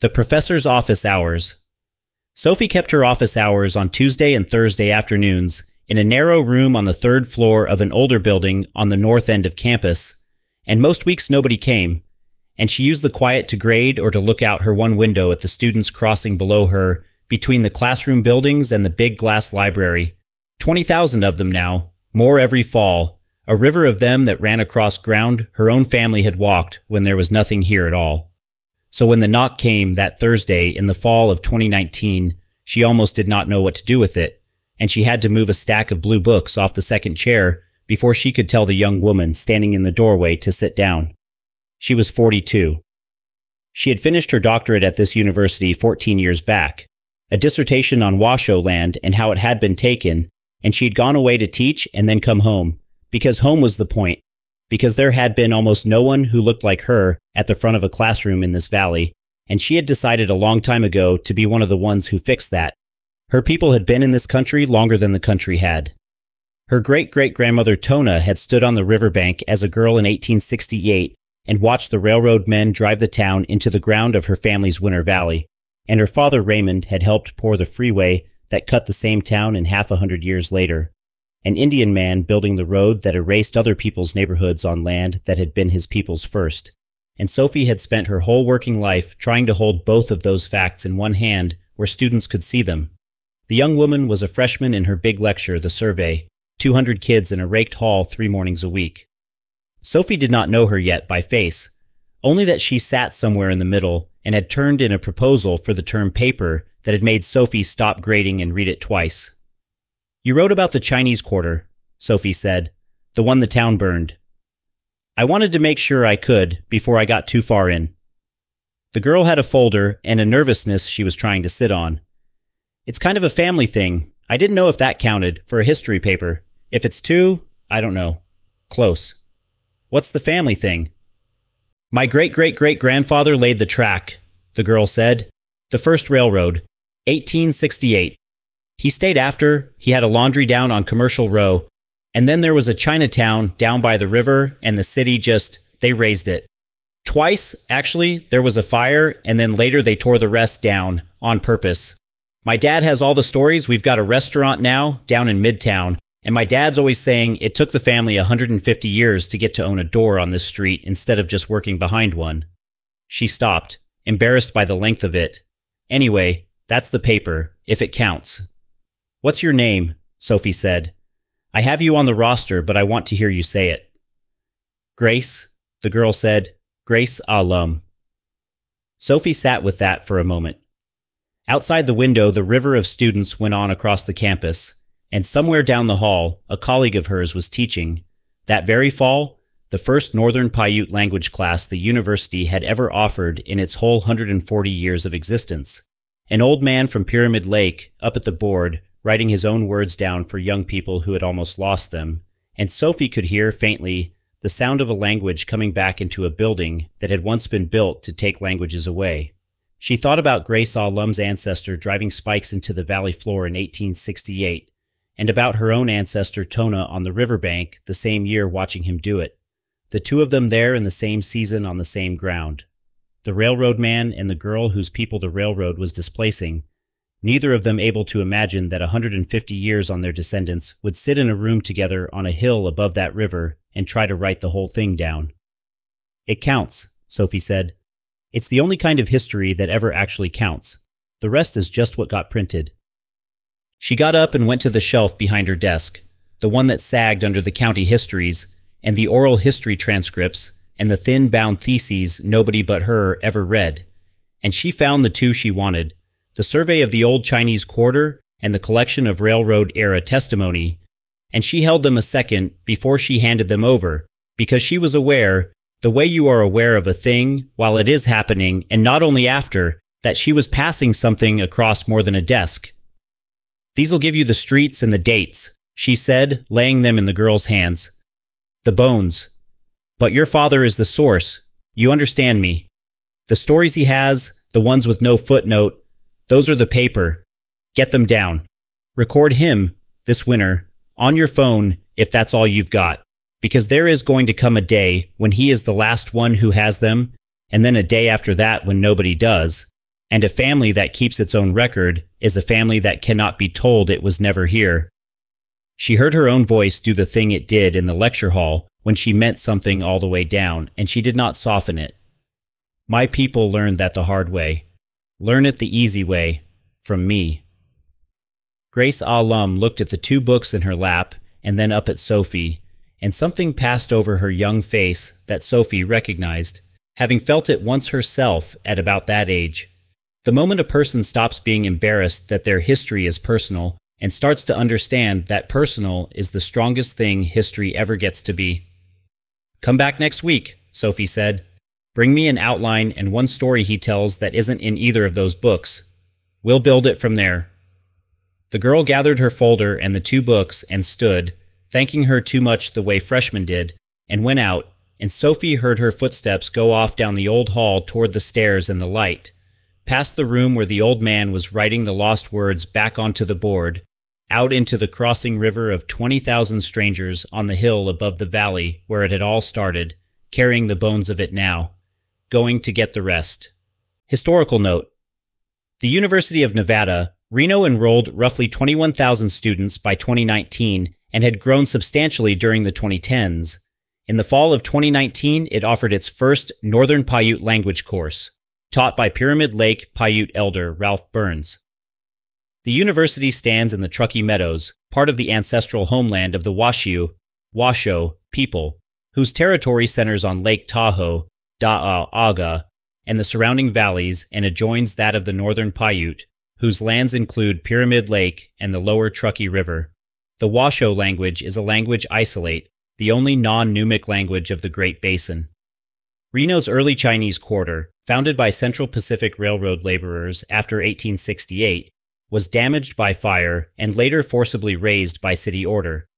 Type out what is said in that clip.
The professor's office hours. Sophie kept her office hours on Tuesday and Thursday afternoons in a narrow room on the third floor of an older building on the north end of campus, and most weeks nobody came, and she used the quiet to grade or to look out her one window at the students crossing below her between the classroom buildings and the big glass library. 20,000 of them now, more every fall, a river of them that ran across ground her own family had walked when there was nothing here at all. So when the knock came that Thursday in the fall of 2019, she almost did not know what to do with it, and she had to move a stack of blue books off the second chair before she could tell the young woman standing in the doorway to sit down. She was 42. She had finished her doctorate at this university 14 years back, a dissertation on Washoe land and how it had been taken, and she'd gone away to teach and then come home, because home was the point, because there had been almost no one who looked like her at the front of a classroom in this valley, and she had decided a long time ago to be one of the ones who fixed that. Her people had been in this country longer than the country had. Her great-great-grandmother Tona had stood on the riverbank as a girl in 1868 and watched the railroad men drive the town into the ground of her family's Winter Valley, and her father Raymond had helped pour the freeway that cut the same town in half a hundred years later, an Indian man building the road that erased other people's neighborhoods on land that had been his people's first. And Sophie had spent her whole working life trying to hold both of those facts in one hand where students could see them. The young woman was a freshman in her big lecture, The Survey, 200 kids in a raked hall 3 mornings a week. Sophie did not know her yet by face, only that she sat somewhere in the middle and had turned in a proposal for the term paper that had made Sophie stop grading and read it twice. "You wrote about the Chinese Quarter," Sophie said, "the one the town burned." "I wanted to make sure I could before I got too far in." The girl had a folder and a nervousness she was trying to sit on. "It's kind of a family thing. I didn't know if that counted for a history paper. If it's too, I don't know. Close." "What's the family thing?" "My great-great-great-grandfather laid the track," the girl said. "The first railroad, 1868. He stayed after. He had a laundry down on Commercial Row, and then there was a Chinatown down by the river, and the city they raised it. Twice, actually, there was a fire, and then later they tore the rest down, on purpose. My dad has all the stories. We've got a restaurant now, down in Midtown, and my dad's always saying it took the family 150 years to get to own a door on this street instead of just working behind one." She stopped, embarrassed by the length of it. "Anyway, that's the paper, if it counts." "What's your name?" Sophie said. "I have you on the roster, but I want to hear you say it." "Grace," the girl said. "Grace Alum." Sophie sat with that for a moment. Outside the window, the river of students went on across the campus, and somewhere down the hall, a colleague of hers was teaching. That very fall, the first Northern Paiute language class the university had ever offered in its whole 140 years of existence. An old man from Pyramid Lake, up at the board, writing his own words down for young people who had almost lost them, and Sophie could hear, faintly, the sound of a language coming back into a building that had once been built to take languages away. She thought about Grace Alum's ancestor driving spikes into the valley floor in 1868, and about her own ancestor Tona on the riverbank the same year watching him do it. The two of them there in the same season on the same ground. The railroad man and the girl whose people the railroad was displacing, neither of them able to imagine that 150 years on their descendants would sit in a room together on a hill above that river and try to write the whole thing down. "It counts," Sophie said. "It's the only kind of history that ever actually counts. The rest is just what got printed." She got up and went to the shelf behind her desk, the one that sagged under the county histories and the oral history transcripts and the thin-bound theses nobody but her ever read, and she found the two she wanted, the survey of the old Chinese Quarter and the collection of railroad-era testimony, and she held them a second before she handed them over, because she was aware, the way you are aware of a thing while it is happening and not only after, that she was passing something across more than a desk. "These'll give you the streets and the dates," she said, laying them in the girl's hands. "The bones. But your father is the source. You understand me. The stories he has, the ones with no footnote, those are the paper. Get them down. Record him, this winter, on your phone if that's all you've got, because there is going to come a day when he is the last one who has them, and then a day after that when nobody does, and a family that keeps its own record is a family that cannot be told it was never here. She heard her own voice do the thing it did in the lecture hall when she meant something all the way down, and she did not soften it. My people learned that the hard way. Learn it the easy way, from me. Grace Alam looked at the 2 books in her lap and then up at Sophie, and something passed over her young face that Sophie recognized, having felt it once herself at about that age. The moment a person stops being embarrassed that their history is personal and starts to understand that personal is the strongest thing history ever gets to be. "Come back next week," Sophie said. "Bring me an outline and one story he tells that isn't in either of those books. We'll build it from there." The girl gathered her folder and the 2 books and stood, thanking her too much the way freshmen did, and went out, and Sophie heard her footsteps go off down the old hall toward the stairs and the light, past the room where the old man was writing the lost words back onto the board, out into the crossing river of 20,000 strangers on the hill above the valley where it had all started, carrying the bones of it now, going to get the rest. Historical note. The University of Nevada, Reno enrolled roughly 21,000 students by 2019 and had grown substantially during the 2010s. In the fall of 2019, it offered its first Northern Paiute language course, taught by Pyramid Lake Paiute elder Ralph Burns. The university stands in the Truckee Meadows, part of the ancestral homeland of the Washoe people, whose territory centers on Lake Tahoe, Da'aaga, and the surrounding valleys and adjoins that of the Northern Paiute, whose lands include Pyramid Lake and the lower Truckee River. The Washoe language is a language isolate, the only non-Numic language of the Great Basin. Reno's early Chinese quarter, founded by Central Pacific Railroad laborers after 1868, was damaged by fire and later forcibly razed by city order.